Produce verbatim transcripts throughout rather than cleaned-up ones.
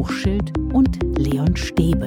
Hochschild und Leon Stäbe.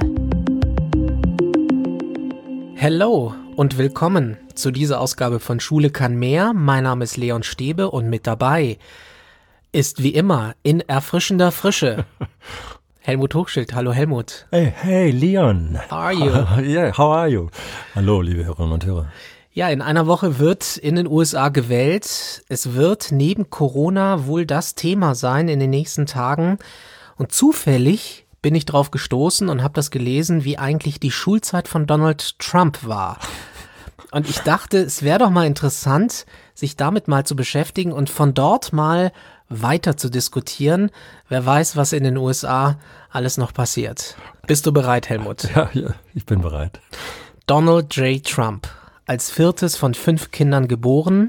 Hello und willkommen zu dieser Ausgabe von Schule kann mehr. Mein Name ist Leon Stäbe und mit dabei ist wie immer in erfrischender Frische Helmut Hochschild. Hallo Helmut. Hey, hey Leon. How are you? Yeah, how are you? Hallo liebe Hörerinnen und Hörer. Ja, in einer Woche wird in den U S A gewählt. Es wird neben Corona wohl das Thema sein in den nächsten Tagen. Und zufällig bin ich drauf gestoßen und habe das gelesen, wie eigentlich die Schulzeit von Donald Trump war. Und ich dachte, es wäre doch mal interessant, sich damit mal zu beschäftigen und von dort mal weiter zu diskutieren. Wer weiß, was in den U S A alles noch passiert. Bist du bereit, Helmut? Ja, ja, ich bin bereit. Donald J. Trump, als viertes von fünf Kindern geboren,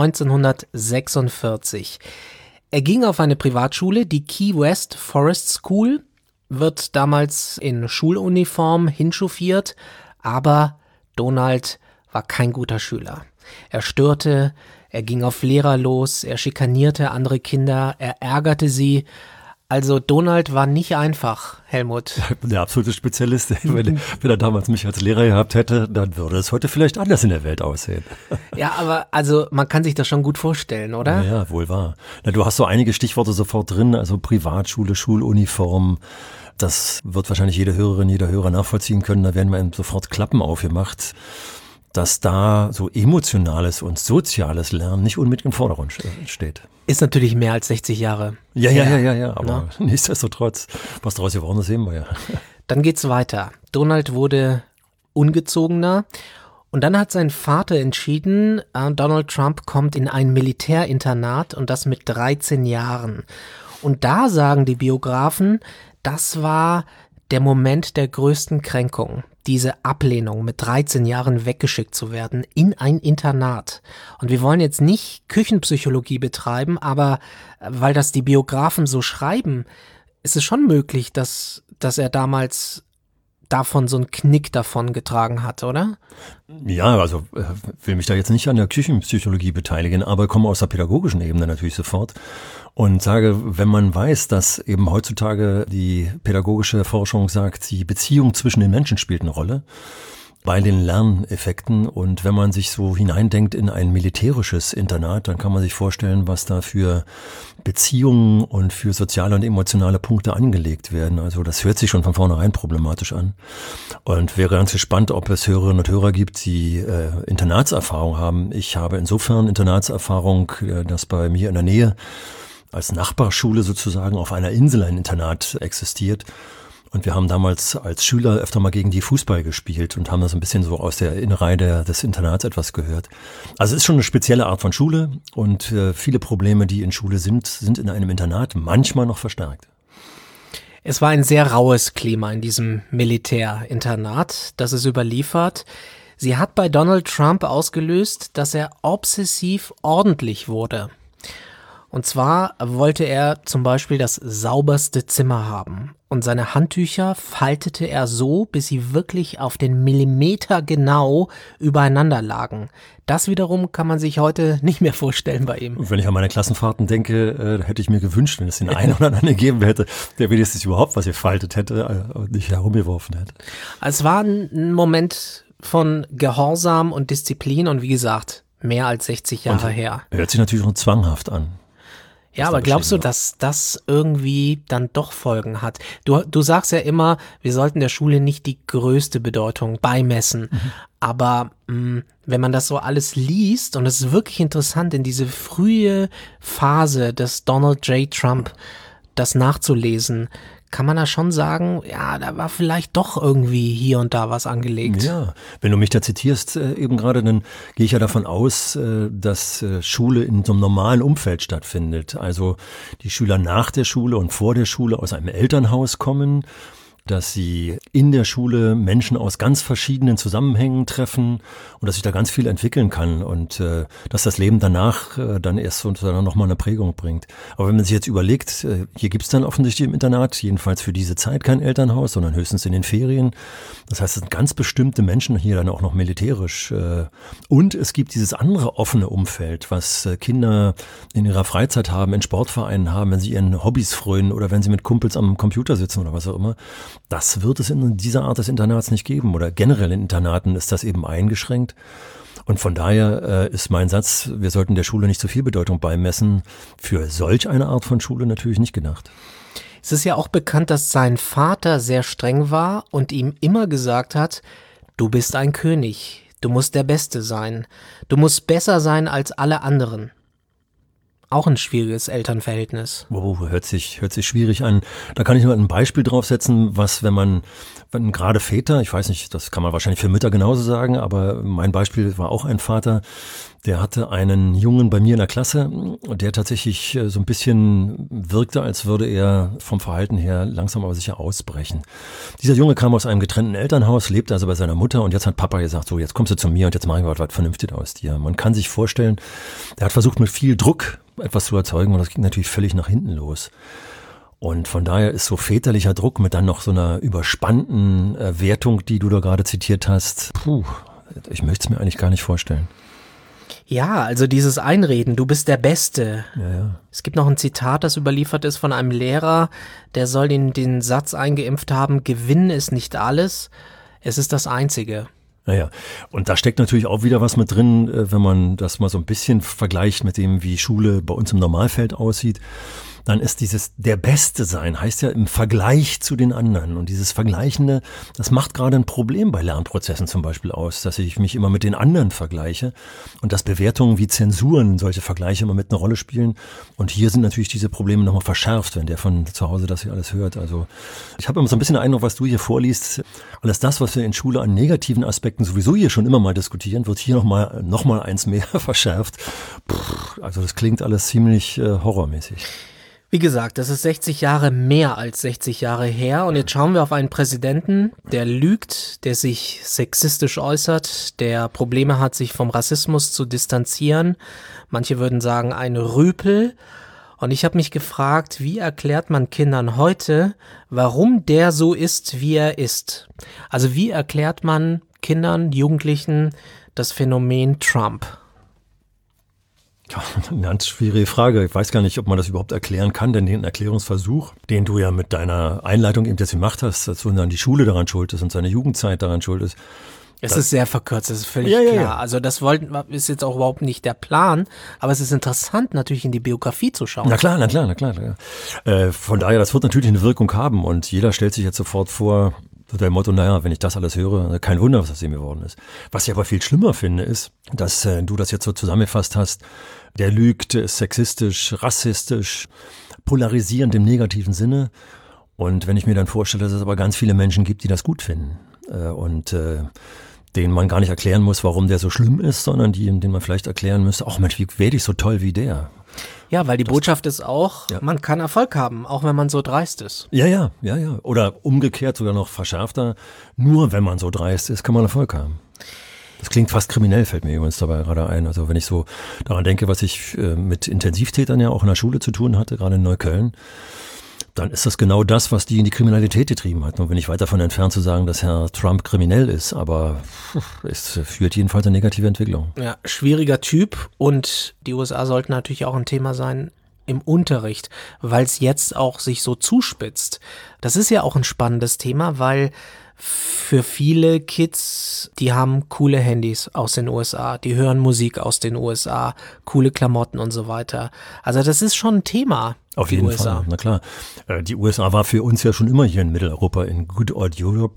neunzehnhundertsechsundvierzig. Er ging auf eine Privatschule, die Key West Forest School, wird damals in Schuluniform hinchauffiert, aber Donald war kein guter Schüler. Er störte, er ging auf Lehrer los, er schikanierte andere Kinder, er ärgerte sie. Also Donald war nicht einfach, Helmut. Der absolute Spezialist. Wenn, wenn er damals mich als Lehrer gehabt hätte, dann würde es heute vielleicht anders in der Welt aussehen. Ja, aber also man kann sich das schon gut vorstellen, oder? Ja, ja, wohl wahr. Na, du hast so einige Stichworte sofort drin, also Privatschule, Schuluniform. Das wird wahrscheinlich jede Hörerin, jeder Hörer nachvollziehen können. Da werden mir sofort Klappen aufgemacht, dass da so emotionales und soziales Lernen nicht unbedingt im Vordergrund steht. Ist natürlich mehr als sechzig Jahre. Ja, ja, ja, ja, ja, aber ja. Nichtsdestotrotz, was daraus geworden ist, sehen wir ja. Dann geht's weiter. Donald wurde ungezogener und dann hat sein Vater entschieden, Donald Trump kommt in ein Militärinternat und das mit dreizehn Jahren. Und da sagen die Biografen, das war der Moment der größten Kränkung. Diese Ablehnung, mit dreizehn Jahren weggeschickt zu werden in ein Internat. Und wir wollen jetzt nicht Küchenpsychologie betreiben, aber weil das die Biografen so schreiben, ist es schon möglich, dass, dass er damals davon so einen Knick davon getragen hat, oder? Ja, also äh, will mich da jetzt nicht an der Küchenpsychologie beteiligen, aber komme aus der pädagogischen Ebene natürlich sofort und sage, wenn man weiß, dass eben heutzutage die pädagogische Forschung sagt, die Beziehung zwischen den Menschen spielt eine Rolle bei den Lerneffekten, und wenn man sich so hineindenkt in ein militärisches Internat, dann kann man sich vorstellen, was da für Beziehungen und für soziale und emotionale Punkte angelegt werden. Also das hört sich schon von vornherein problematisch an und wäre ganz gespannt, ob es Hörerinnen und Hörer gibt, die äh, Internatserfahrung haben. Ich habe insofern Internatserfahrung, äh, dass bei mir in der Nähe als Nachbarschule sozusagen auf einer Insel ein Internat existiert. Und wir haben damals als Schüler öfter mal gegen die Fußball gespielt und haben das ein bisschen so aus der Innerei der, des Internats etwas gehört. Also es ist schon eine spezielle Art von Schule und äh, viele Probleme, die in Schule sind, sind in einem Internat manchmal noch verstärkt. Es war ein sehr raues Klima in diesem Militärinternat, das ist überliefert. Sie hat bei Donald Trump ausgelöst, dass er obsessiv ordentlich wurde. Und zwar wollte er zum Beispiel das sauberste Zimmer haben. Und seine Handtücher faltete er so, bis sie wirklich auf den Millimeter genau übereinander lagen. Das wiederum kann man sich heute nicht mehr vorstellen bei ihm. Und wenn ich an meine Klassenfahrten denke, äh, hätte ich mir gewünscht, wenn es den einen oder anderen gegeben hätte, der wenigstens überhaupt was gefaltet hätte und nicht herumgeworfen hätte. Es war ein Moment von Gehorsam und Disziplin und wie gesagt, mehr als sechzig Jahre und her. Hört sich natürlich noch zwanghaft an. Ja, aber glaubst du, dass das irgendwie dann doch Folgen hat? Du, du sagst ja immer, wir sollten der Schule nicht die größte Bedeutung beimessen. Mhm. Aber mh, wenn man das so alles liest, und es ist wirklich interessant, in diese frühe Phase des Donald J. Trump, das nachzulesen, kann man da schon sagen, ja, da war vielleicht doch irgendwie hier und da was angelegt. Ja, wenn du mich da zitierst äh, eben gerade, dann gehe ich ja davon aus, äh, dass äh, Schule in so einem normalen Umfeld stattfindet. Also die Schüler nach der Schule und vor der Schule aus einem Elternhaus kommen dass sie in der Schule Menschen aus ganz verschiedenen Zusammenhängen treffen und dass sich da ganz viel entwickeln kann und äh, dass das Leben danach äh, dann erst sozusagen nochmal eine Prägung bringt. Aber wenn man sich jetzt überlegt, äh, hier gibt es dann offensichtlich im Internat, jedenfalls für diese Zeit kein Elternhaus, sondern höchstens in den Ferien. Das heißt, es sind ganz bestimmte Menschen hier dann auch noch militärisch. Äh, und es gibt dieses andere offene Umfeld, was äh, Kinder in ihrer Freizeit haben, in Sportvereinen haben, wenn sie ihren Hobbys frönen oder wenn sie mit Kumpels am Computer sitzen oder was auch immer. Das wird es in dieser Art des Internats nicht geben oder generell in Internaten ist das eben eingeschränkt. Und von daher äh, ist mein Satz, wir sollten der Schule nicht zu viel Bedeutung beimessen, für solch eine Art von Schule natürlich nicht gedacht. Es ist ja auch bekannt, dass sein Vater sehr streng war und ihm immer gesagt hat, du bist ein König, du musst der Beste sein, du musst besser sein als alle anderen. Auch ein schwieriges Elternverhältnis. Oh, hört sich, hört sich schwierig an. Da kann ich nur ein Beispiel draufsetzen, was, wenn man, wenn gerade Väter, ich weiß nicht, das kann man wahrscheinlich für Mütter genauso sagen, aber mein Beispiel war auch ein Vater, der hatte einen Jungen bei mir in der Klasse, der tatsächlich so ein bisschen wirkte, als würde er vom Verhalten her langsam aber sicher ausbrechen. Dieser Junge kam aus einem getrennten Elternhaus, lebte also bei seiner Mutter und jetzt hat Papa gesagt, so jetzt kommst du zu mir und jetzt mache ich was, was Vernünftiges aus dir. Man kann sich vorstellen, der hat versucht mit viel Druck etwas zu erzeugen und das ging natürlich völlig nach hinten los. Und von daher ist so väterlicher Druck mit dann noch so einer überspannten äh, Wertung, die du da gerade zitiert hast, puh, ich möchte es mir eigentlich gar nicht vorstellen. Ja, also dieses Einreden, du bist der Beste. Ja, ja. Es gibt noch ein Zitat, das überliefert ist von einem Lehrer, der soll den, den Satz eingeimpft haben, Gewinnen ist nicht alles, es ist das Einzige. Naja, und da steckt natürlich auch wieder was mit drin, wenn man das mal so ein bisschen vergleicht mit dem, wie Schule bei uns im Normalfeld aussieht. Dann ist dieses der Beste sein, heißt ja im Vergleich zu den anderen. Und dieses Vergleichende, das macht gerade ein Problem bei Lernprozessen zum Beispiel aus, dass ich mich immer mit den anderen vergleiche und dass Bewertungen wie Zensuren solche Vergleiche immer mit einer Rolle spielen. Und hier sind natürlich diese Probleme nochmal verschärft, wenn der von zu Hause das hier alles hört. Also ich habe immer so ein bisschen den Eindruck, was du hier vorliest, alles das, was wir in Schule an negativen Aspekten sowieso hier schon immer mal diskutieren, wird hier nochmal noch mal eins mehr verschärft. Puh, also das klingt alles ziemlich äh, horrormäßig. Wie gesagt, das ist sechzig Jahre mehr als sechzig Jahre her und jetzt schauen wir auf einen Präsidenten, der lügt, der sich sexistisch äußert, der Probleme hat, sich vom Rassismus zu distanzieren. Manche würden sagen, ein Rüpel. Und ich habe mich gefragt, wie erklärt man Kindern heute, warum der so ist, wie er ist? Also wie erklärt man Kindern, Jugendlichen das Phänomen Trump? Eine ganz schwierige Frage. Ich weiß gar nicht, ob man das überhaupt erklären kann, denn den Erklärungsversuch, den du ja mit deiner Einleitung eben jetzt gemacht hast, dass dann die Schule daran schuld ist und seine Jugendzeit daran schuld ist. Es das ist sehr verkürzt, das ist völlig ja, ja, klar. Ja. Also das wollten, ist jetzt auch überhaupt nicht der Plan, aber es ist interessant, natürlich in die Biografie zu schauen. Na klar, na klar, na klar. Na klar. Äh, von daher, das wird natürlich eine Wirkung haben und jeder stellt sich jetzt sofort vor, so der Motto, naja, wenn ich das alles höre, kein Wunder, was aus ihm geworden ist. Was ich aber viel schlimmer finde, ist, dass äh, du das jetzt so zusammengefasst hast, der lügt, ist sexistisch, rassistisch, polarisierend im negativen Sinne. Und wenn ich mir dann vorstelle, dass es aber ganz viele Menschen gibt, die das gut finden äh, und äh, denen man gar nicht erklären muss, warum der so schlimm ist, sondern die, denen man vielleicht erklären müsste, ach Mensch, wie werde ich so toll wie der? Ja, weil die das, Botschaft ist auch, ja. Man kann Erfolg haben, auch wenn man so dreist ist. Ja, ja, ja, ja. Oder umgekehrt, sogar noch verschärfter, nur wenn man so dreist ist, kann man Erfolg haben. Das klingt fast kriminell, fällt mir übrigens dabei gerade ein. Also wenn ich so daran denke, was ich äh, mit Intensivtätern ja auch in der Schule zu tun hatte, gerade in Neukölln, dann ist das genau das, was die in die Kriminalität getrieben hat. Und bin ich weit davon entfernt zu sagen, dass Herr Trump kriminell ist, aber es führt jedenfalls eine negative Entwicklung. Ja, schwieriger Typ und die U S A sollten natürlich auch ein Thema sein im Unterricht, weil es jetzt auch sich so zuspitzt. Das ist ja auch ein spannendes Thema, weil für viele Kids, die haben coole Handys aus den U S A, die hören Musik aus den U S A, coole Klamotten und so weiter. Also das ist schon ein Thema. Auf jeden U S A. Fall, na klar. Die U S A war für uns ja schon immer hier in Mitteleuropa, in Good Old Europe,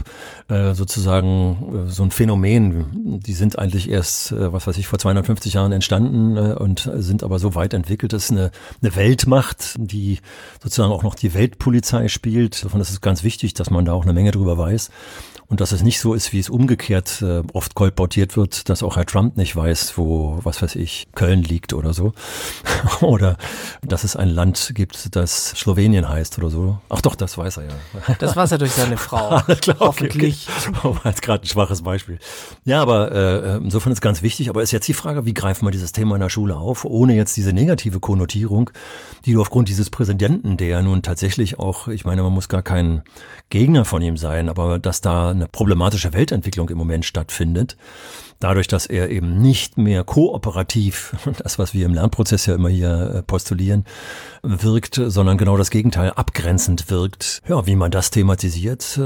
sozusagen so ein Phänomen. Die sind eigentlich erst, was weiß ich, vor zweihundertfünfzig Jahren entstanden und sind aber so weit entwickelt, dass eine, eine Weltmacht, die sozusagen auch noch die Weltpolizei spielt. Davon ist es ganz wichtig, dass man da auch eine Menge drüber weiß. Und dass es nicht so ist, wie es umgekehrt äh, oft kolportiert wird, dass auch Herr Trump nicht weiß, wo, was weiß ich, Köln liegt oder so. Oder dass es ein Land gibt, gibt, das Slowenien heißt oder so. Ach doch, das weiß er ja. Das weiß er durch seine Frau. Klar, hoffentlich. Okay. Oh, als gerade ein schwaches Beispiel. Ja, aber äh, insofern ist ganz wichtig. Aber ist jetzt die Frage, wie greift man dieses Thema in der Schule auf, ohne jetzt diese negative Konnotierung, die du aufgrund dieses Präsidenten, der ja nun tatsächlich auch, ich meine, man muss gar kein Gegner von ihm sein, aber dass da eine problematische Weltentwicklung im Moment stattfindet, dadurch, dass er eben nicht mehr kooperativ, das was wir im Lernprozess ja immer hier postulieren, wirkt, sondern genau das Gegenteil, abgrenzend wirkt. Ja, wie man das thematisiert,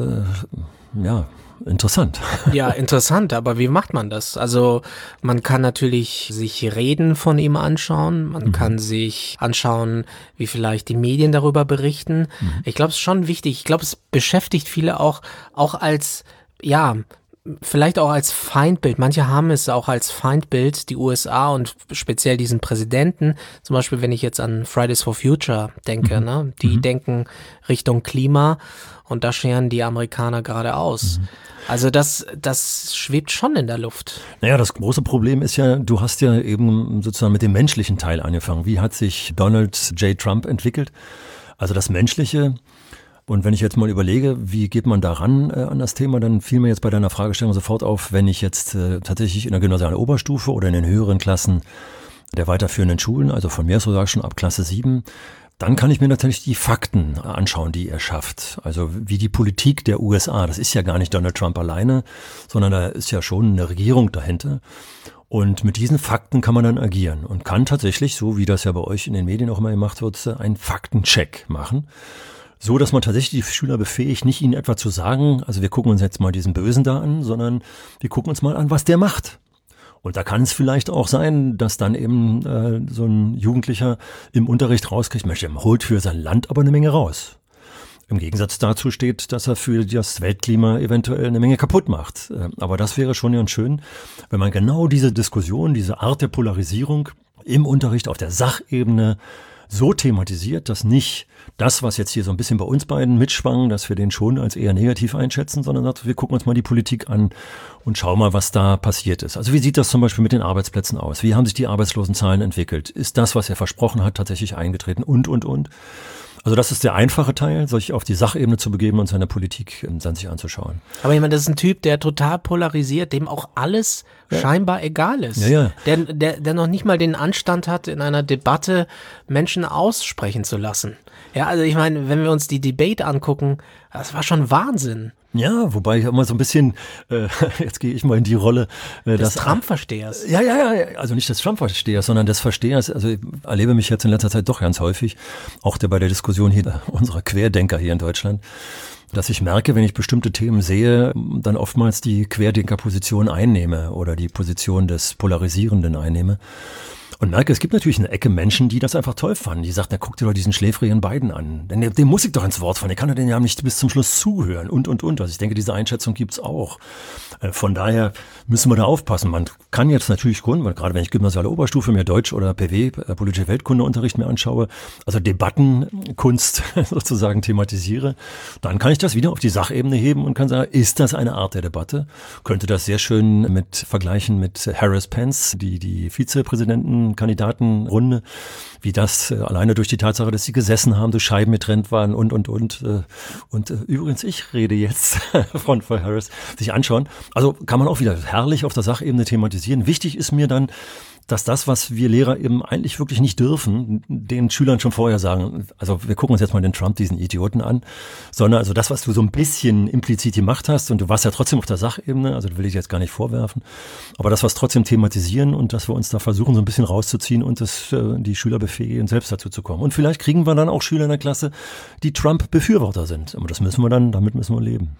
äh, ja, interessant. Ja, interessant, aber wie macht man das? Also man kann natürlich sich Reden von ihm anschauen, man mhm. kann sich anschauen, wie vielleicht die Medien darüber berichten. Mhm. Ich glaube, es ist schon wichtig. Ich glaube, es beschäftigt viele auch, auch als, ja, vielleicht auch als Feindbild. Manche haben es auch als Feindbild, die U S A und speziell diesen Präsidenten. Zum Beispiel, wenn ich jetzt an Fridays for Future denke, mhm. ne? Die mhm. denken Richtung Klima und da scheren die Amerikaner gerade aus. Mhm. Also das, das schwebt schon in der Luft. Naja, das große Problem ist ja, du hast ja eben sozusagen mit dem menschlichen Teil angefangen. Wie hat sich Donald J. Trump entwickelt? Also das Menschliche. Und wenn ich jetzt mal überlege, wie geht man daran äh, an das Thema, dann fiel mir jetzt bei deiner Fragestellung sofort auf, wenn ich jetzt äh, tatsächlich in der gymnasialen Oberstufe oder in den höheren Klassen der weiterführenden Schulen, also von mir aus sogar schon ab Klasse sieben, dann kann ich mir natürlich die Fakten anschauen, die er schafft. Also wie die Politik der U S A, das ist ja gar nicht Donald Trump alleine, sondern da ist ja schon eine Regierung dahinter. Und mit diesen Fakten kann man dann agieren und kann tatsächlich, so wie das ja bei euch in den Medien auch immer gemacht wird, einen Faktencheck machen. So, dass man tatsächlich die Schüler befähigt, nicht ihnen etwa zu sagen, also wir gucken uns jetzt mal diesen Bösen da an, sondern wir gucken uns mal an, was der macht. Und da kann es vielleicht auch sein, dass dann eben äh, so ein Jugendlicher im Unterricht rauskriegt, Mensch, der holt für sein Land aber eine Menge raus. Im Gegensatz dazu steht, dass er für das Weltklima eventuell eine Menge kaputt macht. Aber das wäre schon ganz schön, wenn man genau diese Diskussion, diese Art der Polarisierung im Unterricht auf der Sachebene so thematisiert, dass nicht das, was jetzt hier so ein bisschen bei uns beiden mitschwang, dass wir den schon als eher negativ einschätzen, sondern dass wir gucken uns mal die Politik an und schauen mal, was da passiert ist. Also wie sieht das zum Beispiel mit den Arbeitsplätzen aus? Wie haben sich die Arbeitslosenzahlen entwickelt? Ist das, was er versprochen hat, tatsächlich eingetreten? Und, und, und. Also das ist der einfache Teil, sich auf die Sachebene zu begeben und seine Politik dann sich anzuschauen. Aber ich meine, das ist ein Typ, der total polarisiert, dem auch alles ja. scheinbar egal ist. Ja, ja. Der, der, der noch nicht mal den Anstand hat, in einer Debatte Menschen aussprechen zu lassen. Ja, also ich meine, wenn wir uns die Debate angucken, das war schon Wahnsinn. Ja, wobei ich immer so ein bisschen, äh, jetzt gehe ich mal in die Rolle äh, des Trump-Verstehers. Ja, ja, ja, also nicht des Trump-Verstehers, sondern des Verstehers. Also ich erlebe mich jetzt in letzter Zeit doch ganz häufig, auch der bei der Diskussion hier unserer Querdenker hier in Deutschland, dass ich merke, wenn ich bestimmte Themen sehe, dann oftmals die Querdenker-Position einnehme oder die Position des Polarisierenden einnehme. Und merke, es gibt natürlich eine Ecke Menschen, die das einfach toll fanden. Die sagt, na guck dir doch diesen schläfrigen Biden an. Denn dem muss ich doch ins Wort fallen. Der kann ja den ja nicht bis zum Schluss zuhören und, und, und. Also ich denke, diese Einschätzung gibt's auch. Von daher müssen wir da aufpassen. Man kann jetzt natürlich gründen, weil gerade wenn ich gymnasiale Oberstufe mir Deutsch oder P W, politische Weltkundeunterricht mir anschaue, also Debattenkunst sozusagen thematisiere, dann kann ich das wieder auf die Sachebene heben und kann sagen, ist das eine Art der Debatte? Könnte das sehr schön mit vergleichen mit Harris-Pence, die die Vizepräsidenten Kandidatenrunde, wie das äh, alleine durch die Tatsache, dass sie gesessen haben, durch Scheiben getrennt waren und, und, und. Äh, und äh, übrigens, ich rede jetzt von Frau Harris, sich anschauen. Also kann man auch wieder herrlich auf der Sachebene thematisieren. Wichtig ist mir dann, dass das, was wir Lehrer eben eigentlich wirklich nicht dürfen, den Schülern schon vorher sagen, also wir gucken uns jetzt mal den Trump, diesen Idioten an, sondern also das, was du so ein bisschen implizit gemacht hast, und du warst ja trotzdem auf der Sachebene, also das will ich jetzt gar nicht vorwerfen, aber das, was trotzdem thematisieren und dass wir uns da versuchen, so ein bisschen rauszuziehen und das, die Schüler befähigen, selbst dazu zu kommen. Und vielleicht kriegen wir dann auch Schüler in der Klasse, die Trump-Befürworter sind. Aber das müssen wir dann, damit müssen wir leben.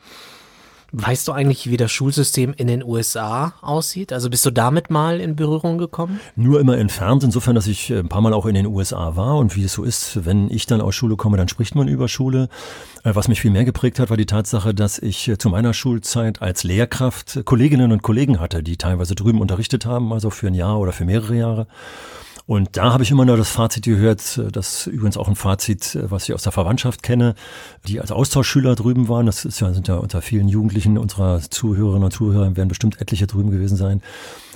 Weißt du eigentlich, wie das Schulsystem in den U S A aussieht? Also bist du damit mal in Berührung gekommen? Nur immer entfernt, insofern, dass ich ein paar Mal auch in den U S A war und wie es so ist, wenn ich dann aus Schule komme, dann spricht man über Schule. Was mich viel mehr geprägt hat, war die Tatsache, dass ich zu meiner Schulzeit als Lehrkraft Kolleginnen und Kollegen hatte, die teilweise drüben unterrichtet haben, also für ein Jahr oder für mehrere Jahre. Und da habe ich immer nur das Fazit gehört, das übrigens auch ein Fazit, was ich aus der Verwandtschaft kenne, die als Austauschschüler drüben waren. Das ist ja, sind ja unter vielen Jugendlichen unserer Zuhörerinnen und Zuhörer, werden bestimmt etliche drüben gewesen sein.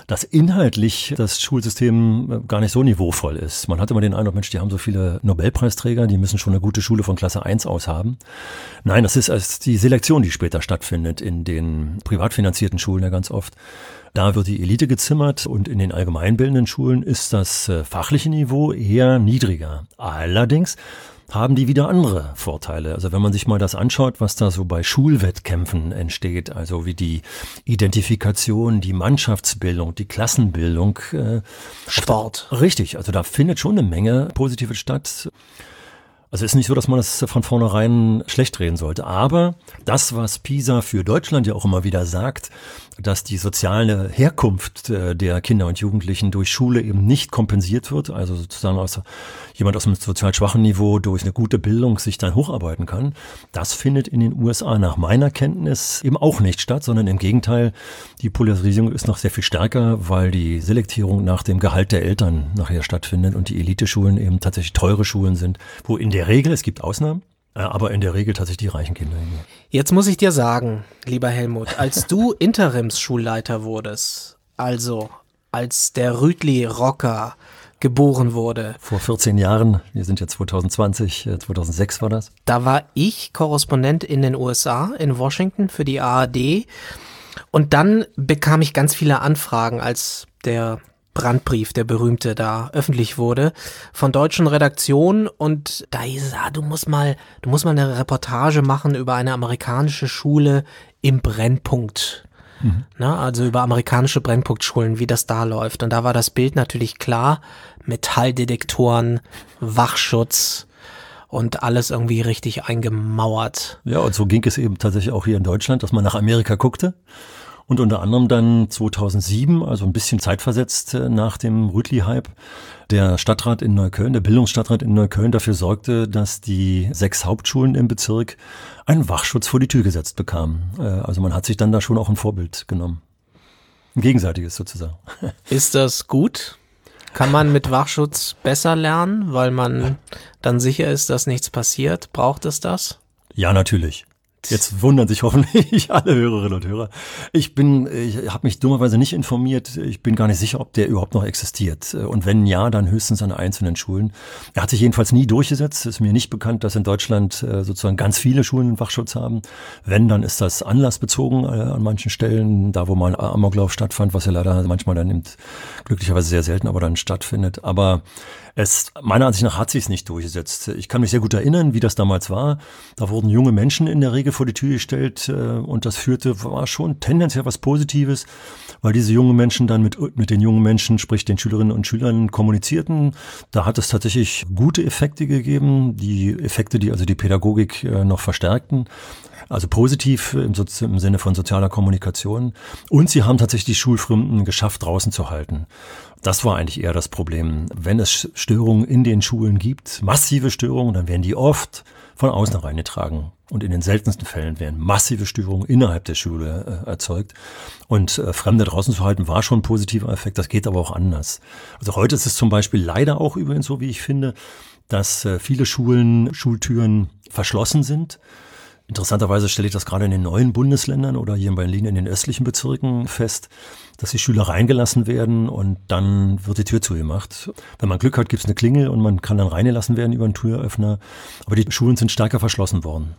dass inhaltlich das Schulsystem gar nicht so niveauvoll ist. Man hat immer den Eindruck, Mensch, die haben so viele Nobelpreisträger, die müssen schon eine gute Schule von Klasse eins aus haben. Nein, das ist erst die Selektion, die später stattfindet in den privat finanzierten Schulen ja ganz oft. Da wird die Elite gezimmert und in den allgemeinbildenden Schulen ist das fachliche Niveau eher niedriger. Allerdings haben die wieder andere Vorteile. Also wenn man sich mal das anschaut, was da so bei Schulwettkämpfen entsteht, also wie die Identifikation, die Mannschaftsbildung, die Klassenbildung. Äh, Sport. Da, richtig, also da findet schon eine Menge Positives statt. Also es ist nicht so, dass man das von vornherein schlecht reden sollte. Aber das, was PISA für Deutschland ja auch immer wieder sagt, dass die soziale Herkunft der Kinder und Jugendlichen durch Schule eben nicht kompensiert wird, also sozusagen aus, jemand aus einem sozial schwachen Niveau durch eine gute Bildung sich dann hocharbeiten kann, das findet in den U S A nach meiner Kenntnis eben auch nicht statt, sondern im Gegenteil, die Polarisierung ist noch sehr viel stärker, weil die Selektierung nach dem Gehalt der Eltern nachher stattfindet und die Eliteschulen eben tatsächlich teure Schulen sind, wo in der Regel, es gibt Ausnahmen, aber in der Regel tatsächlich die reichen Kinder. Jetzt muss ich dir sagen, lieber Helmut, als du Interimsschulleiter wurdest, also als der Rütli-Rocker geboren wurde. Vor vierzehn Jahren, wir sind jetzt zwanzig zwanzig, zweitausendsechs war das. Da war ich Korrespondent in den U S A, in Washington für die A R D. Und dann bekam ich ganz viele Anfragen, als der Brandbrief, der berühmte, da öffentlich wurde, von deutschen Redaktionen, und da hieß es, ah, du musst mal, du musst mal eine Reportage machen über eine amerikanische Schule im Brennpunkt. Mhm. Na, also über amerikanische Brennpunktschulen, wie das da läuft. Und da war das Bild natürlich klar, Metalldetektoren, Wachschutz und alles irgendwie richtig eingemauert. Ja, und so ging es eben tatsächlich auch hier in Deutschland, dass man nach Amerika guckte. Und unter anderem dann zweitausendsieben, also ein bisschen zeitversetzt nach dem Rütli-Hype, der Stadtrat in Neukölln, der Bildungsstadtrat in Neukölln dafür sorgte, dass die sechs Hauptschulen im Bezirk einen Wachschutz vor die Tür gesetzt bekamen. Also man hat sich dann da schon auch ein Vorbild genommen. Ein gegenseitiges sozusagen. Ist das gut? Kann man mit Wachschutz besser lernen, weil man dann sicher ist, dass nichts passiert? Braucht es das? Ja, natürlich. Jetzt wundern sich hoffentlich alle Hörerinnen und Hörer. Ich bin, ich habe mich dummerweise nicht informiert. Ich bin gar nicht sicher, ob der überhaupt noch existiert. Und wenn ja, dann höchstens an einzelnen Schulen. Er hat sich jedenfalls nie durchgesetzt. Es ist mir nicht bekannt, dass in Deutschland sozusagen ganz viele Schulen einen Wachschutz haben. Wenn, dann ist das anlassbezogen an manchen Stellen, da wo mal ein Amoklauf stattfand, was ja leider manchmal dann eben glücklicherweise sehr selten aber dann stattfindet. Aber es, meiner Ansicht nach hat sich es nicht durchgesetzt. Ich kann mich sehr gut erinnern, wie das damals war. Da wurden junge Menschen in der Regel vor die Tür gestellt und das führte, war schon tendenziell was Positives, weil diese jungen Menschen dann mit, mit den jungen Menschen, sprich den Schülerinnen und Schülern, kommunizierten. Da hat es tatsächlich gute Effekte gegeben, die Effekte, die also die Pädagogik noch verstärkten. Also positiv im, so- im Sinne von sozialer Kommunikation. Und sie haben tatsächlich die Schulfremden geschafft, draußen zu halten. Das war eigentlich eher das Problem. Wenn es Störungen in den Schulen gibt, massive Störungen, dann werden die oft von außen reingetragen. Und in den seltensten Fällen werden massive Störungen innerhalb der Schule äh, erzeugt. Und äh, Fremde draußen zu halten, war schon ein positiver Effekt. Das geht aber auch anders. Also heute ist es zum Beispiel leider auch übrigens so, wie ich finde, dass äh, viele Schulen, Schultüren verschlossen sind. Interessanterweise stelle ich das gerade in den neuen Bundesländern oder hier in Berlin in den östlichen Bezirken fest, dass die Schüler reingelassen werden und dann wird die Tür zugemacht. Wenn man Glück hat, gibt es eine Klingel und man kann dann reingelassen werden über einen Türöffner. Aber die Schulen sind stärker verschlossen worden.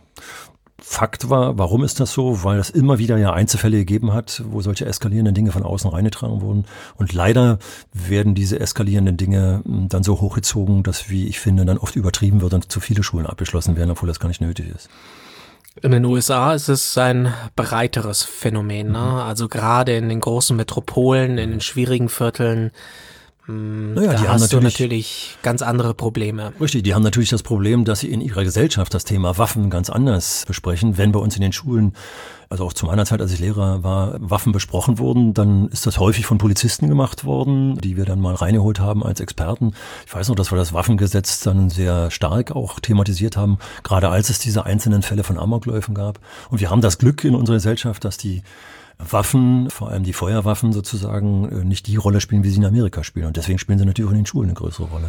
Fakt war, warum ist das so? Weil es immer wieder ja Einzelfälle gegeben hat, wo solche eskalierenden Dinge von außen reingetragen wurden. Und leider werden diese eskalierenden Dinge dann so hochgezogen, dass, wie ich finde, dann oft übertrieben wird und zu viele Schulen abgeschlossen werden, obwohl das gar nicht nötig ist. In den U S A ist es ein breiteres Phänomen, ne? Also gerade in den großen Metropolen, in den schwierigen Vierteln, mh, naja, da die haben hast du natürlich, natürlich ganz andere Probleme. Richtig, die haben natürlich das Problem, dass sie in ihrer Gesellschaft das Thema Waffen ganz anders besprechen. Wenn bei uns in den Schulen, also auch zu meiner Zeit, als ich Lehrer war, Waffen besprochen wurden, dann ist das häufig von Polizisten gemacht worden, die wir dann mal reingeholt haben als Experten. Ich weiß noch, dass wir das Waffengesetz dann sehr stark auch thematisiert haben, gerade als es diese einzelnen Fälle von Amokläufen gab. Und wir haben das Glück in unserer Gesellschaft, dass die Waffen, vor allem die Feuerwaffen sozusagen, nicht die Rolle spielen, wie sie in Amerika spielen. Und deswegen spielen sie natürlich auch in den Schulen eine größere Rolle.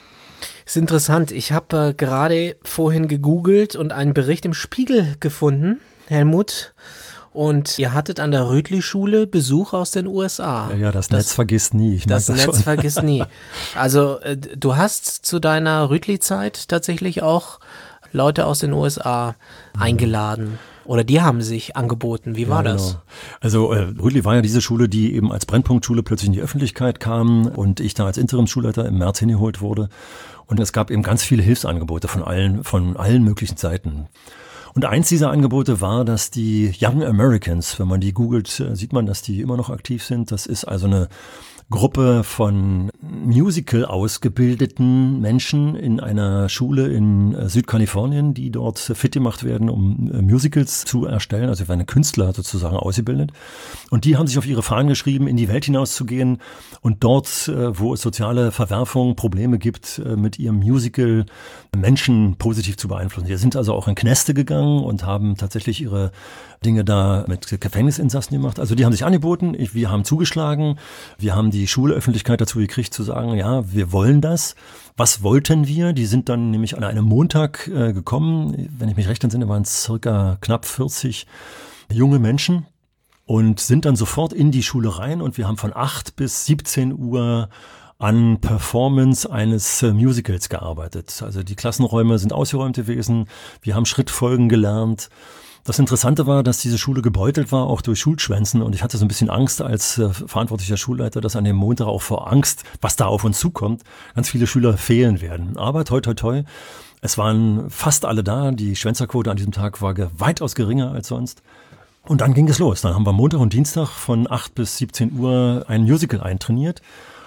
Ist interessant. Ich habe äh, gerade vorhin gegoogelt und einen Bericht im Spiegel gefunden, Helmut. Und ihr hattet an der Rütli-Schule Besuch aus den U S A. Ja, ja das, das Netz vergisst nie. Ich das das Netz schon. vergisst nie. Also äh, du hast zu deiner Rütli-Zeit tatsächlich auch Leute aus den U S A eingeladen. Oder die haben sich angeboten. Wie war ja, das? Genau. Also äh, Rütli war ja diese Schule, die eben als Brennpunktschule plötzlich in die Öffentlichkeit kam und ich da als Interimsschulleiter im März hingeholt wurde. Und es gab eben ganz viele Hilfsangebote von allen, von allen möglichen Seiten. Und eins dieser Angebote war, dass die Young Americans, wenn man die googelt, sieht man, dass die immer noch aktiv sind. Das ist also eine Gruppe von Musical ausgebildeten Menschen in einer Schule in Südkalifornien, die dort fit gemacht werden, um Musicals zu erstellen. Also werden Künstler sozusagen ausgebildet. Und die haben sich auf ihre Fahnen geschrieben, in die Welt hinauszugehen und dort, wo es soziale Verwerfungen, Probleme gibt, mit ihrem Musical Menschen positiv zu beeinflussen. Die sind also auch in Kneste gegangen und haben tatsächlich ihre Dinge da mit Gefängnisinsassen gemacht. Also die haben sich angeboten, ich, wir haben zugeschlagen, wir haben die Schulöffentlichkeit dazu gekriegt zu sagen, ja, wir wollen das. Was wollten wir? Die sind dann nämlich an einem Montag äh, gekommen. Wenn ich mich recht entsinne, waren es circa knapp vierzig junge Menschen und sind dann sofort in die Schule rein und wir haben von acht bis siebzehn Uhr an Performance eines äh, Musicals gearbeitet. Also die Klassenräume sind ausgeräumt gewesen, wir haben Schrittfolgen gelernt. Das Interessante war, dass diese Schule gebeutelt war, auch durch Schulschwänzen. Und ich hatte so ein bisschen Angst als äh, verantwortlicher Schulleiter, dass an dem Montag auch vor Angst, was da auf uns zukommt, ganz viele Schüler fehlen werden. Aber toi, toi, toi, es waren fast alle da. Die Schwänzerquote an diesem Tag war ge- weitaus geringer als sonst. Und dann ging es los. Dann haben wir Montag und Dienstag von acht bis siebzehn Uhr ein Musical eintrainiert.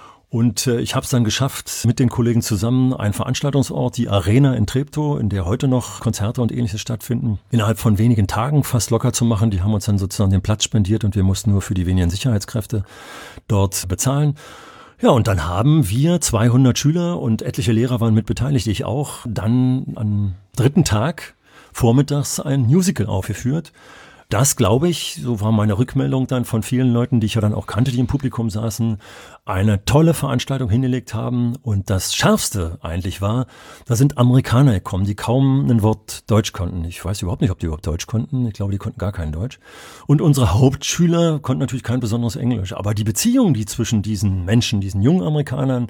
Und äh, ich habe es dann geschafft, mit den Kollegen zusammen einen Veranstaltungsort, die Arena in Treptow, in der heute noch Konzerte und Ähnliches stattfinden, innerhalb von wenigen Tagen fast locker zu machen. Die haben uns dann sozusagen den Platz spendiert und wir mussten nur für die wenigen Sicherheitskräfte dort bezahlen. Ja, und dann haben wir zweihundert Schüler und etliche Lehrer waren mit beteiligt, ich auch, dann am dritten Tag vormittags ein Musical aufgeführt. Das, glaube ich, so war meine Rückmeldung dann von vielen Leuten, die ich ja dann auch kannte, die im Publikum saßen, eine tolle Veranstaltung hingelegt haben. Und das Schärfste eigentlich war, da sind Amerikaner gekommen, die kaum ein Wort Deutsch konnten. Ich weiß überhaupt nicht, ob die überhaupt Deutsch konnten. Ich glaube, die konnten gar kein Deutsch. Und unsere Hauptschüler konnten natürlich kein besonderes Englisch. Aber die Beziehung, die zwischen diesen Menschen, diesen jungen Amerikanern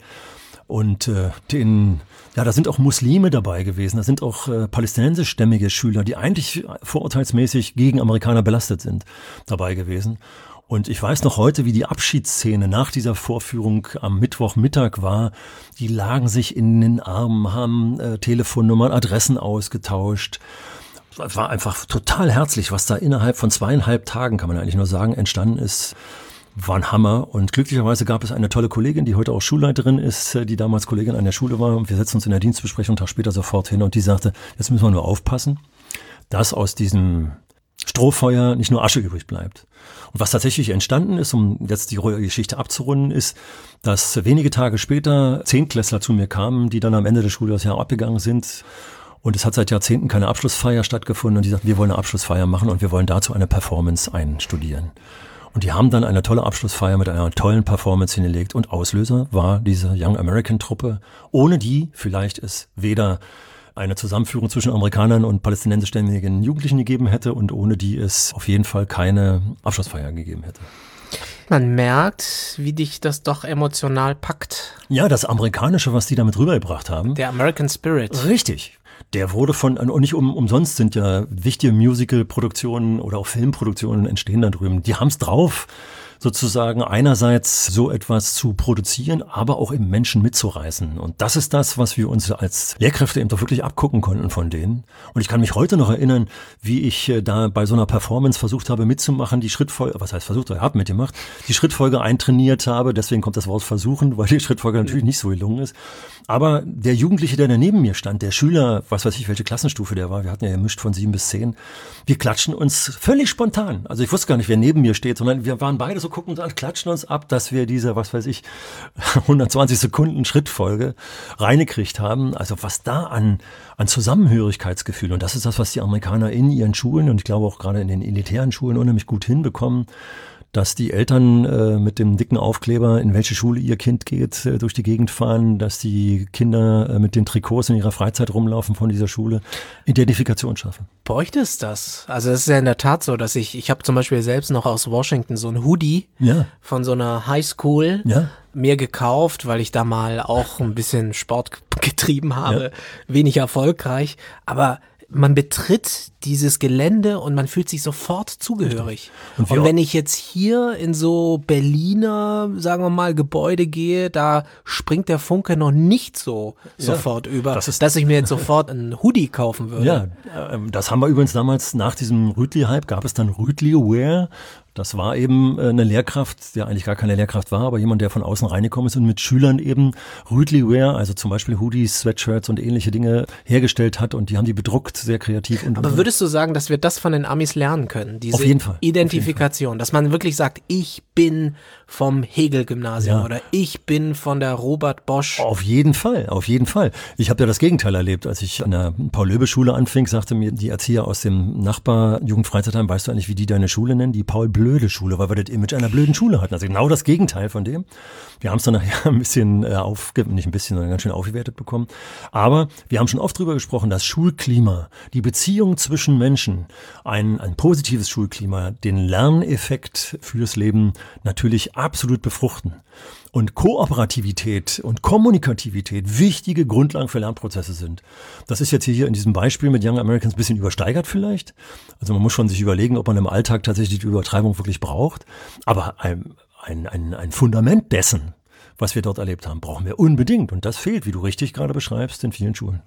und äh, den, ja, da sind auch Muslime dabei gewesen, da sind auch äh, palästinensischstämmige Schüler, die eigentlich vorurteilsmäßig gegen Amerikaner belastet sind, dabei gewesen. Und ich weiß noch heute, wie die Abschiedsszene nach dieser Vorführung am Mittwochmittag war. Die lagen sich in den Armen, haben äh, Telefonnummern, Adressen ausgetauscht. Es war einfach total herzlich, was da innerhalb von zweieinhalb Tagen, kann man eigentlich nur sagen, entstanden ist. War ein Hammer und glücklicherweise gab es eine tolle Kollegin, die heute auch Schulleiterin ist, die damals Kollegin an der Schule war und wir setzten uns in der Dienstbesprechung einen Tag später sofort hin und die sagte, jetzt müssen wir nur aufpassen, dass aus diesem Strohfeuer nicht nur Asche übrig bleibt. Und was tatsächlich entstanden ist, um jetzt die Geschichte abzurunden, ist, dass wenige Tage später Zehntklässler zu mir kamen, die dann am Ende des Schuljahres abgegangen sind. Und es hat seit Jahrzehnten keine Abschlussfeier stattgefunden und die sagten, wir wollen eine Abschlussfeier machen und wir wollen dazu eine Performance einstudieren. Und die haben dann eine tolle Abschlussfeier mit einer tollen Performance hingelegt und Auslöser war diese Young American Truppe, ohne die vielleicht es weder eine Zusammenführung zwischen Amerikanern und palästinensischstämmigen Jugendlichen gegeben hätte und ohne die es auf jeden Fall keine Abschlussfeier gegeben hätte. Man merkt, wie dich das doch emotional packt. Ja, das Amerikanische, was die damit rübergebracht haben. Der American Spirit. Richtig. Der wurde von, und nicht um, umsonst sind ja wichtige Musical-Produktionen oder auch Filmproduktionen entstehen da drüben. Die haben es drauf, sozusagen einerseits so etwas zu produzieren, aber auch eben Menschen mitzureißen. Und das ist das, was wir uns als Lehrkräfte eben doch wirklich abgucken konnten von denen. Und ich kann mich heute noch erinnern, wie ich da bei so einer Performance versucht habe mitzumachen, die Schrittfolge, was heißt versucht, ich habe mitgemacht, die Schrittfolge eintrainiert habe, deswegen kommt das Wort versuchen, weil die Schrittfolge natürlich nicht so gelungen ist. Aber der Jugendliche, der da neben mir stand, der Schüler, was weiß ich, welche Klassenstufe der war, wir hatten ja gemischt von sieben bis zehn, wir klatschen uns völlig spontan. Also ich wusste gar nicht, wer neben mir steht, sondern wir waren beide so gucken uns an, klatschen uns ab, dass wir diese, was weiß ich, hundertzwanzig Sekunden Schrittfolge reingekriegt haben. Also was da an, an Zusammenhörigkeitsgefühl, und das ist das, was die Amerikaner in ihren Schulen und ich glaube auch gerade in den elitären Schulen unheimlich gut hinbekommen, dass die Eltern äh, mit dem dicken Aufkleber, in welche Schule ihr Kind geht, äh, durch die Gegend fahren, dass die Kinder äh, mit den Trikots in ihrer Freizeit rumlaufen von dieser Schule, Identifikation schaffen. Bräuchte es das? Also es ist ja in der Tat so, dass ich, ich habe zum Beispiel selbst noch aus Washington so ein Hoodie ja. von so einer Highschool ja. mir gekauft, weil ich da mal auch ein bisschen Sport getrieben habe, ja. wenig erfolgreich, aber man betritt dieses Gelände und man fühlt sich sofort zugehörig. Und, und wenn ich jetzt hier in so Berliner, sagen wir mal, Gebäude gehe, da springt der Funke noch nicht so ja, sofort über, das ist, dass ich mir jetzt sofort einen Hoodie kaufen würde. Ja, das haben wir übrigens damals nach diesem Rütli-Hype, gab es dann Rütli-Wear. Das war eben eine Lehrkraft, der eigentlich gar keine Lehrkraft war, aber jemand, der von außen reingekommen ist und mit Schülern eben Rütli-Wear, also zum Beispiel Hoodies, Sweatshirts und ähnliche Dinge hergestellt hat und die haben die bedruckt, sehr kreativ. Und aber würdest du sagen, dass wir das von den Amis lernen können? Diese Auf jeden Fall. Identifikation, Fall. Dass man wirklich sagt, ich bin vom Hegel-Gymnasium ja. oder ich bin von der Robert Bosch. Auf jeden Fall, auf jeden Fall. Ich habe ja das Gegenteil erlebt. Als ich an der Paul-Löbe-Schule anfing, sagte mir die Erzieher aus dem Nachbar-Jugendfreizeitheim, weißt du eigentlich, wie die deine Schule nennen? Die Paul-Blöde-Schule, weil wir das Image einer blöden Schule hatten. Also genau das Gegenteil von dem. Wir haben es dann nachher ein bisschen äh, aufge... nicht ein bisschen, sondern ganz schön aufgewertet bekommen. Aber wir haben schon oft drüber gesprochen, das Schulklima, die Beziehung zwischen Menschen, ein, ein positives Schulklima, den Lerneffekt fürs Leben natürlich absolut befruchten. Und Kooperativität und Kommunikativität wichtige Grundlagen für Lernprozesse sind. Das ist jetzt hier in diesem Beispiel mit Young Americans ein bisschen übersteigert vielleicht. Also man muss schon sich überlegen, ob man im Alltag tatsächlich die Übertreibung wirklich braucht. Aber ein, ein, ein, ein Fundament dessen, was wir dort erlebt haben, brauchen wir unbedingt. Und das fehlt, wie du richtig gerade beschreibst, in vielen Schulen.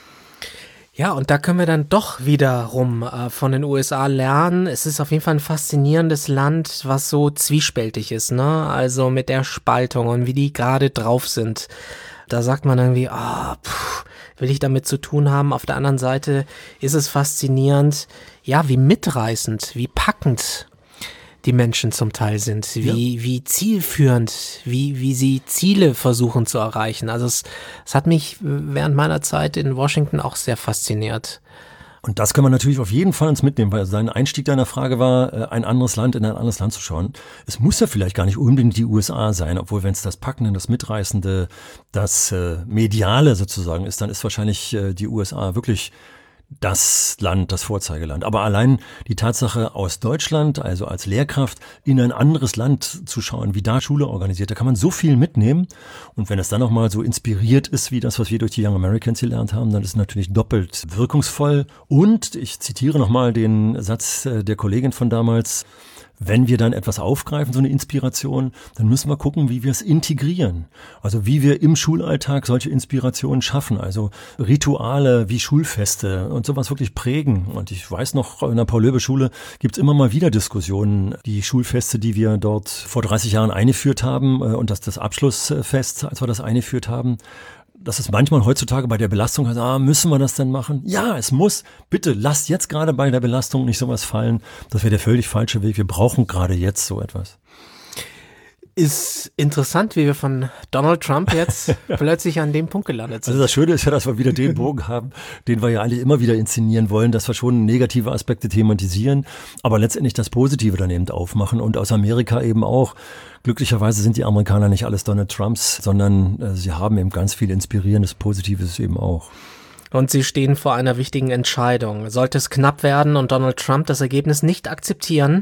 Ja, und da können wir dann doch wiederum äh, von den U S A lernen. Es ist auf jeden Fall ein faszinierendes Land, was so zwiespältig ist, ne? Also mit der Spaltung und wie die gerade drauf sind. Da sagt man irgendwie, ah, oh, will ich damit zu tun haben. Auf der anderen Seite ist es faszinierend, ja, wie mitreißend, wie packend die Menschen zum Teil sind, wie, ja. wie zielführend, wie, wie sie Ziele versuchen zu erreichen. Also es, es hat mich während meiner Zeit in Washington auch sehr fasziniert. Und das kann man natürlich auf jeden Fall uns mitnehmen, weil sein Einstieg deiner Frage war, ein anderes Land in ein anderes Land zu schauen. Es muss ja vielleicht gar nicht unbedingt die U S A sein, obwohl wenn es das Packende, das Mitreißende, das äh, Mediale sozusagen ist, dann ist wahrscheinlich äh, die U S A wirklich das Land, das Vorzeigeland. Aber allein die Tatsache, aus Deutschland, also als Lehrkraft, in ein anderes Land zu schauen, wie da Schule organisiert, da kann man so viel mitnehmen. Und wenn es dann nochmal so inspiriert ist, wie das, was wir durch die Young Americans gelernt haben, dann ist es natürlich doppelt wirkungsvoll. Und ich zitiere nochmal den Satz der Kollegin von damals: Wenn wir dann etwas aufgreifen, so eine Inspiration, dann müssen wir gucken, wie wir es integrieren. Also wie wir im Schulalltag solche Inspirationen schaffen. Also Rituale wie Schulfeste und sowas wirklich prägen. Und ich weiß noch, in der Paul-Löbe-Schule gibt es immer mal wieder Diskussionen. Die Schulfeste, die wir dort vor dreißig Jahren eingeführt haben und das, das Abschlussfest, als wir das eingeführt haben, dass es manchmal heutzutage bei der Belastung heißt, ah, müssen wir das denn machen? Ja, es muss. Bitte lasst jetzt gerade bei der Belastung nicht sowas fallen. Das wäre der völlig falsche Weg. Wir brauchen gerade jetzt so etwas. Ist interessant, wie wir von Donald Trump jetzt plötzlich an dem Punkt gelandet sind. Also das Schöne ist ja, dass wir wieder den Bogen haben, den wir ja eigentlich immer wieder inszenieren wollen, dass wir schon negative Aspekte thematisieren, aber letztendlich das Positive dann eben aufmachen und aus Amerika eben auch. Glücklicherweise sind die Amerikaner nicht alles Donald Trumps, sondern äh, sie haben eben ganz viel Inspirierendes, Positives eben auch. Und sie stehen vor einer wichtigen Entscheidung. Sollte es knapp werden und Donald Trump das Ergebnis nicht akzeptieren,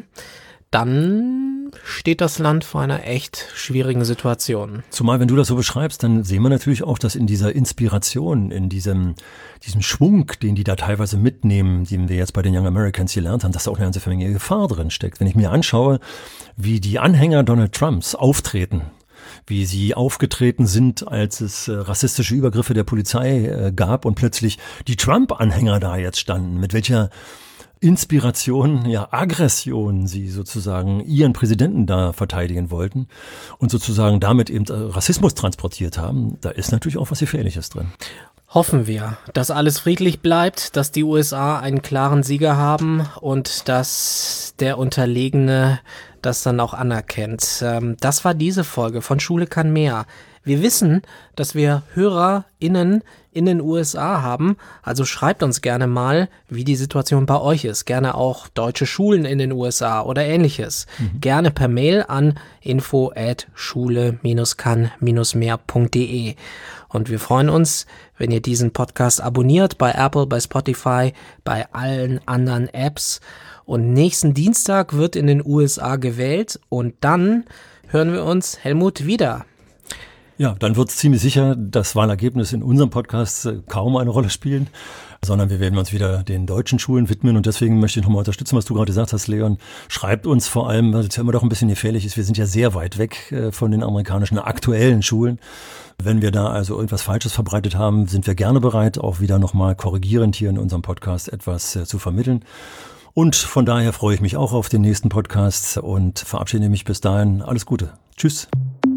dann steht das Land vor einer echt schwierigen Situation. Zumal, wenn du das so beschreibst, dann sehen wir natürlich auch, dass in dieser Inspiration, in diesem, diesem Schwung, den die da teilweise mitnehmen, den wir jetzt bei den Young Americans gelernt haben, dass da auch eine ganze Menge Gefahr drin steckt. Wenn ich mir anschaue, wie die Anhänger Donald Trumps auftreten, wie sie aufgetreten sind, als es äh, rassistische Übergriffe der Polizei äh, gab und plötzlich die Trump-Anhänger da jetzt standen, mit welcher Inspiration, ja Aggression sie sozusagen ihren Präsidenten da verteidigen wollten und sozusagen damit eben Rassismus transportiert haben, da ist natürlich auch was Gefährliches drin. Hoffen wir, dass alles friedlich bleibt, dass die U S A einen klaren Sieger haben und dass der Unterlegene das dann auch anerkennt. Das war diese Folge von Schule kann mehr. Wir wissen, dass wir HörerInnen in den U S A haben. Also schreibt uns gerne mal, wie die Situation bei euch ist. Gerne auch deutsche Schulen in den U S A oder ähnliches. Mhm. Gerne per Mail an info at schule kann mehr punkt de. Und wir freuen uns, wenn ihr diesen Podcast abonniert bei Apple, bei Spotify, bei allen anderen Apps. Und nächsten Dienstag wird in den U S A gewählt und dann hören wir uns, Helmut, wieder. Ja, dann wird es ziemlich sicher das Wahlergebnis in unserem Podcast kaum eine Rolle spielen, sondern wir werden uns wieder den deutschen Schulen widmen. Und deswegen möchte ich nochmal unterstützen, was du gerade gesagt hast, Leon. Schreibt uns vor allem, was jetzt immer doch ein bisschen gefährlich ist, wir sind ja sehr weit weg von den amerikanischen aktuellen Schulen. Wenn wir da also irgendwas Falsches verbreitet haben, sind wir gerne bereit, auch wieder nochmal korrigierend hier in unserem Podcast etwas äh, zu vermitteln. Und von daher freue ich mich auch auf den nächsten Podcast und verabschiede mich bis dahin. Alles Gute. Tschüss.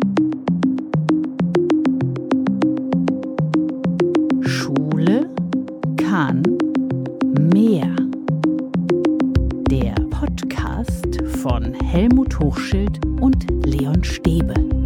Schule kann mehr. Der Podcast von Helmut Hochschild und Leon Stäbe.